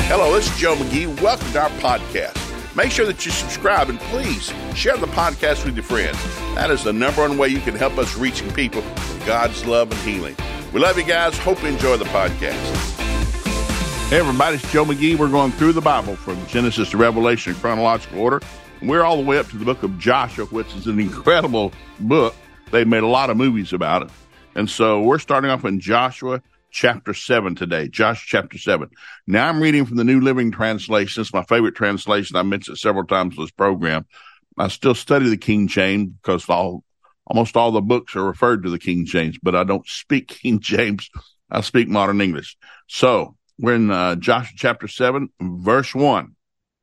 Hello, this is Joe McGee. Welcome to our podcast. Make sure that you subscribe and please share the podcast with your friends. That is the number one way you can help us reaching people with God's love and healing. We love you guys. Hope you enjoy the podcast. Hey everybody, it's Joe McGee. We're going through the Bible from Genesis to Revelation in chronological order. We're all the way up to the book of Joshua, which is an incredible book. They've made a lot of movies about it. And so we're starting off in Joshua chapter 7 today, Joshua chapter 7. Now I'm reading from the New Living Translation. It's my favorite translation. I mentioned it several times in this program. I still study the King James because almost all the books are referred to the King James, but I don't speak King James. I speak modern English. So we're in Joshua chapter 7, verse 1. It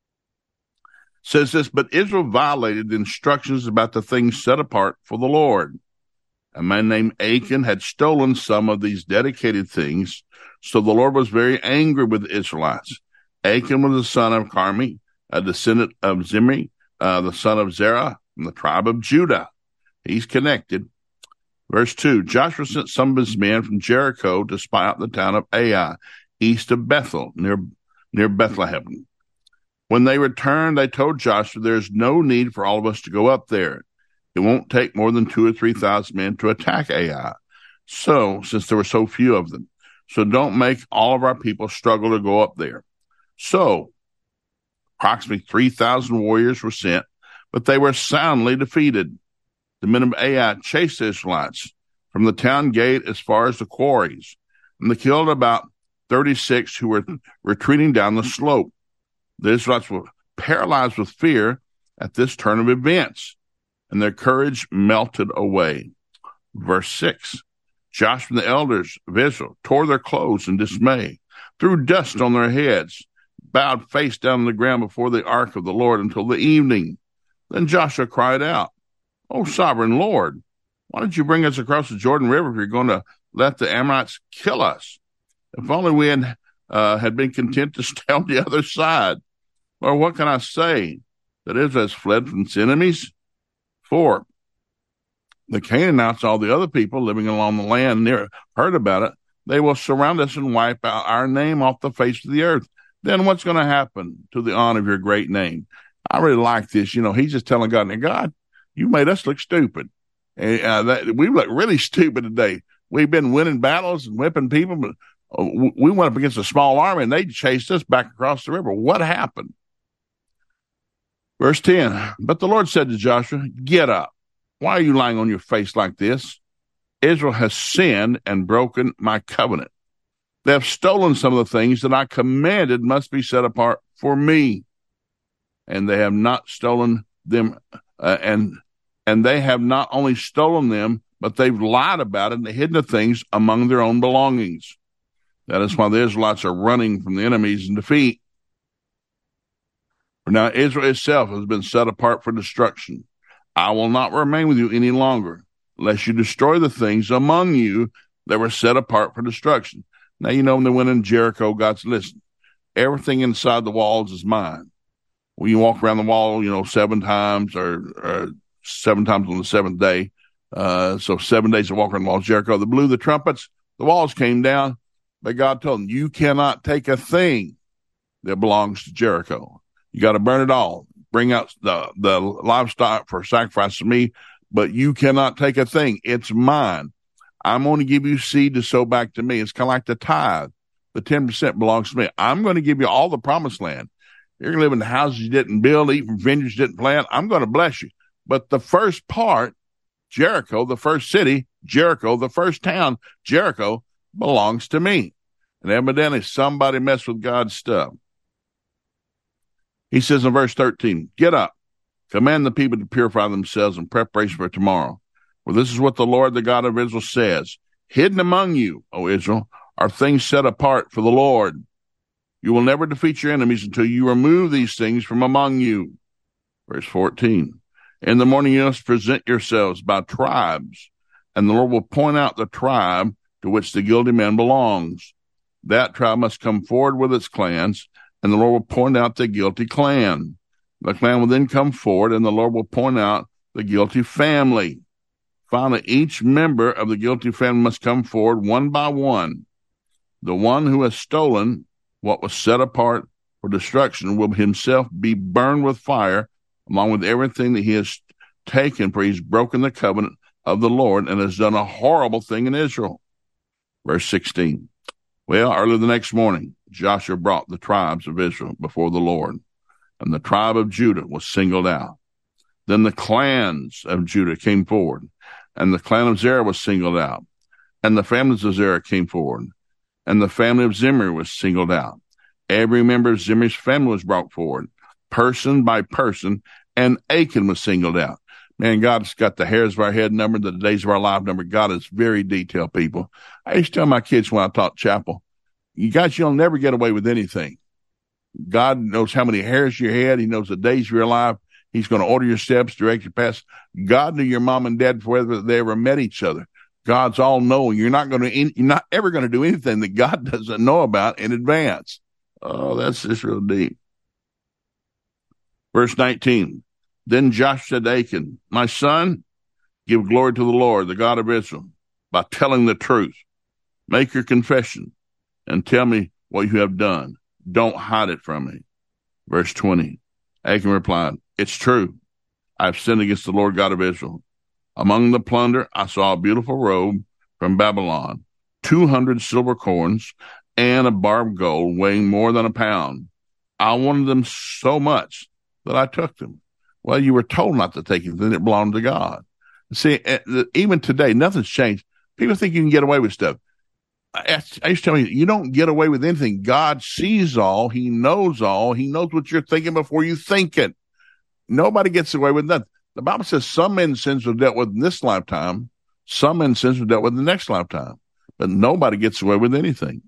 says this, but Israel violated the instructions about the things set apart for the Lord. A man named Achan had stolen some of these dedicated things, so the Lord was very angry with the Israelites. Achan was the son of Carmi, a descendant of Zimri, the son of Zerah, from the tribe of Judah. He's connected. Verse 2, Joshua sent some of his men from Jericho to spy out the town of Ai, east of Bethel, near Bethlehem. When they returned, they told Joshua, there's no need for all of us to go up there. It won't take more than 2,000 or 3,000 men to attack Ai. So, since there were so few of them, so don't make all of our people struggle to go up there. So, approximately 3,000 warriors were sent, but they were soundly defeated. The men of Ai chased the Israelites from the town gate as far as the quarries, and they killed about 36 who were retreating down the slope. The Israelites were paralyzed with fear at this turn of events, and their courage melted away. Verse 6, Joshua and the elders of Israel tore their clothes in dismay, threw dust on their heads, bowed face down on the ground before the ark of the Lord until the evening. Then Joshua cried out, O sovereign Lord, why did you bring us across the Jordan River if you're going to let the Amorites kill us? If only we had been content to stay on the other side. Or what can I say? That Israel has fled from its enemies? 4, the Canaanites, all the other people living along the land near, heard about it. They will surround us and wipe out our name off the face of the earth. Then what's going to happen to the honor of your great name? I really like this. He's just telling God, now, God, you made us look stupid. We look really stupid today. We've been winning battles and whipping people, but we went up against a small army and they chased us back across the river. What happened? Verse 10, but the Lord said to Joshua, get up. Why are you lying on your face like this? Israel has sinned and broken my covenant. They have stolen some of the things that I commanded must be set apart for me. And they have not stolen them, and they have not only stolen them, but they've lied about it and hidden the things among their own belongings. That is why the Israelites are running from the enemies in defeat. For now Israel itself has been set apart for destruction. I will not remain with you any longer, lest you destroy the things among you that were set apart for destruction. Now, when they went in Jericho, God said, listen, everything inside the walls is mine. When you walk around the wall, 7 times or 7 times on the 7th day. So 7 days of walking around the walls of Jericho. They blew the trumpets, the walls came down, but God told them, you cannot take a thing that belongs to Jericho. You got to burn it all. Bring out the livestock for sacrifice to me, but you cannot take a thing. It's mine. I'm going to give you seed to sow back to me. It's kind of like the tithe. The 10% belongs to me. I'm going to give you all the promised land. You're going to live in houses you didn't build, eat from vineyards you didn't plant. I'm going to bless you. But the first part, Jericho, the first city, Jericho, the first town, Jericho, belongs to me. And evidently somebody messed with God's stuff. He says in verse 13, get up, command the people to purify themselves in preparation for tomorrow. For this is what the Lord, the God of Israel, says. Hidden among you, O Israel, are things set apart for the Lord. You will never defeat your enemies until you remove these things from among you. Verse 14, in the morning you must present yourselves by tribes, and the Lord will point out the tribe to which the guilty man belongs. That tribe must come forward with its clans, and the Lord will point out the guilty clan. The clan will then come forward, and the Lord will point out the guilty family. Finally, each member of the guilty family must come forward one by one. The one who has stolen what was set apart for destruction, will himself be burned with fire, along with everything that he has taken, for he's broken the covenant of the Lord and has done a horrible thing in Israel. Verse 16. Well, early the next morning, Joshua brought the tribes of Israel before the Lord, and the tribe of Judah was singled out. Then the clans of Judah came forward, and the clan of Zerah was singled out, and the families of Zerah came forward, and the family of Zimri was singled out. Every member of Zimri's family was brought forward, person by person, and Achan was singled out. Man, God's got the hairs of our head numbered, the days of our life numbered. God is very detailed, people. I used to tell my kids when I taught chapel, you guys, you'll never get away with anything. God knows how many hairs you had. He knows the days of your life. He's going to order your steps, direct your paths. God knew your mom and dad before they ever met each other. God's all knowing. You're not ever going to do anything that God doesn't know about in advance. Oh, that's just real deep. Verse 19. Then Joshua said to Achan, my son, give glory to the Lord, the God of Israel, by telling the truth. Make your confession and tell me what you have done. Don't hide it from me. Verse 20. Achan replied, it's true. I've sinned against the Lord God of Israel. Among the plunder, I saw a beautiful robe from Babylon, 200 silver coins, and a bar of gold weighing more than a pound. I wanted them so much that I took them. Well, you were told not to take it, then it belonged to God. See, even today, nothing's changed. People think you can get away with stuff. I used to tell you, you don't get away with anything. God sees all. He knows all. He knows what you're thinking before you think it. Nobody gets away with nothing. The Bible says some men's sins were dealt with in this lifetime. Some men's sins were dealt with in the next lifetime. But nobody gets away with anything.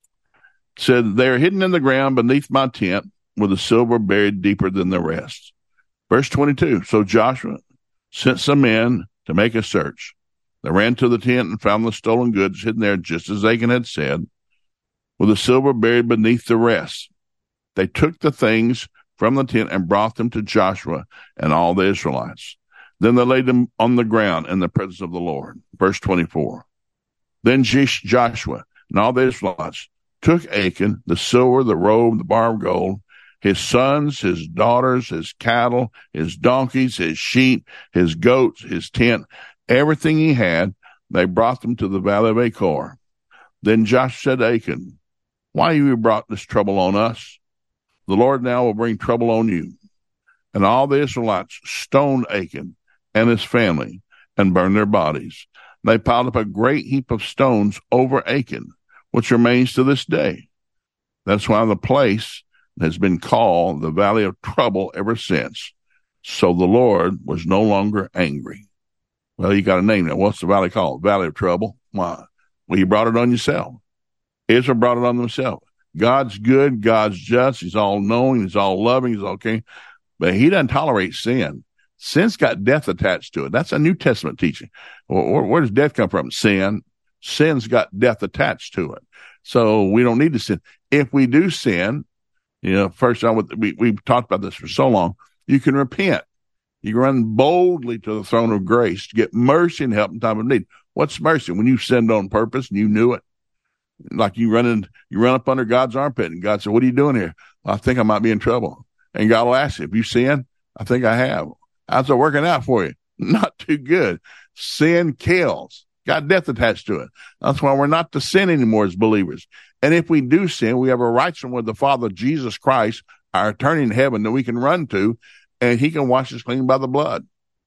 It said, they are hidden in the ground beneath my tent, with the silver buried deeper than the rest. Verse 22, so Joshua sent some men to make a search. They ran to the tent and found the stolen goods hidden there, just as Achan had said, with the silver buried beneath the rest. They took the things from the tent and brought them to Joshua and all the Israelites. Then they laid them on the ground in the presence of the Lord. Verse 24. Then Joshua and all the Israelites took Achan, the silver, the robe, the bar of gold, his sons, his daughters, his cattle, his donkeys, his sheep, his goats, his tent, everything he had. They brought them to the valley of Achor. Then Joshua said to Achan, why have you brought this trouble on us? The Lord now will bring trouble on you. And all the Israelites stoned Achan and his family and burned their bodies. They piled up a great heap of stones over Achan, which remains to this day. That's why the place has been called the Valley of Trouble ever since. So the Lord was no longer angry. Well, you got a name now. What's the valley called? Valley of Trouble. Why? Well, you brought it on yourself. Israel brought it on themselves. God's good. God's just. He's all knowing. He's all loving. He's okay. But he doesn't tolerate sin. Sin's got death attached to it. That's a New Testament teaching. Where does death come from? Sin. Sin's got death attached to it. So we don't need to sin. If we do sin, first time we've talked about this for so long, you can repent. You can run boldly to the throne of grace to get mercy and help in time of need. What's mercy? When you sinned on purpose and you knew it. Like you run up under God's armpit and God said, what are you doing here? Well, I think I might be in trouble. And God will ask you, have you sinned? I think I have. How's it working out for you? Not too good. Sin kills. Got death attached to it. That's why we're not to sin anymore as believers. And if we do sin, we have a righteousness with the Father, Jesus Christ, our attorney in heaven that we can run to, and he can wash us clean by the blood.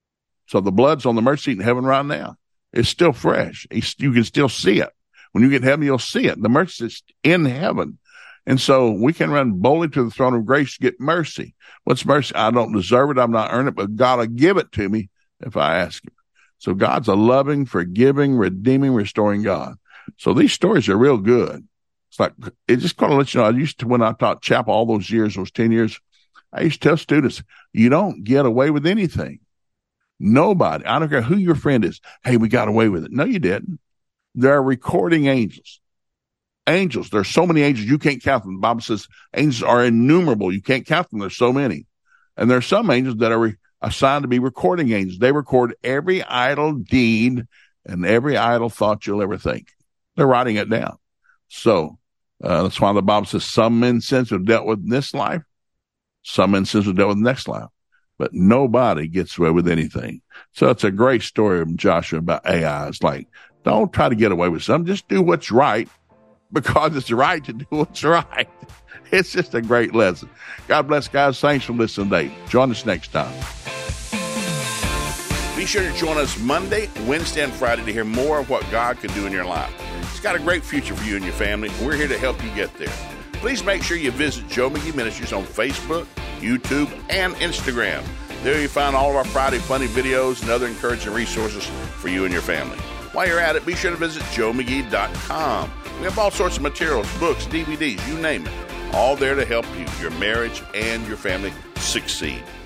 So the blood's on the mercy seat in heaven right now. It's still fresh. You can still see it. When you get to heaven, you'll see it. The mercy is in heaven. And so we can run boldly to the throne of grace to get mercy. What's mercy? I don't deserve it. I'm not earning it, but God will give it to me if I ask him. So God's a loving, forgiving, redeeming, restoring God. So these stories are real good. It's like, it just kind of lets you know, I used to, when I taught chapel all those years, those 10 years, I used to tell students, you don't get away with anything. Nobody, I don't care who your friend is. Hey, we got away with it. No, you didn't. There are recording angels. Angels. There's so many angels, you can't count them. The Bible says angels are innumerable. You can't count them. There's so many. And there are some angels that are assigned to be recording angels. They record every idle deed and every idle thought you'll ever think. They're writing it down. So That's why the Bible says some men's sins are dealt with in this life, some men's sins are dealt with in the next life, but nobody gets away with anything. So it's a great story of Joshua about Ai. It's like, don't try to get away with something. Just do what's right because it's right to do what's right. It's just a great lesson. God bless, guys. Thanks for listening today. Join us next time. Be sure to join us Monday, Wednesday, and Friday to hear more of what God can do in your life. He's got a great future for you and your family, and we're here to help you get there. Please make sure you visit Joe McGee Ministries on Facebook, YouTube, and Instagram. There you find all of our Friday funny videos and other encouraging resources for you and your family. While you're at it, be sure to visit joemcgee.com. We have all sorts of materials, books, DVDs, you name it, all there to help you, your marriage, and your family succeed.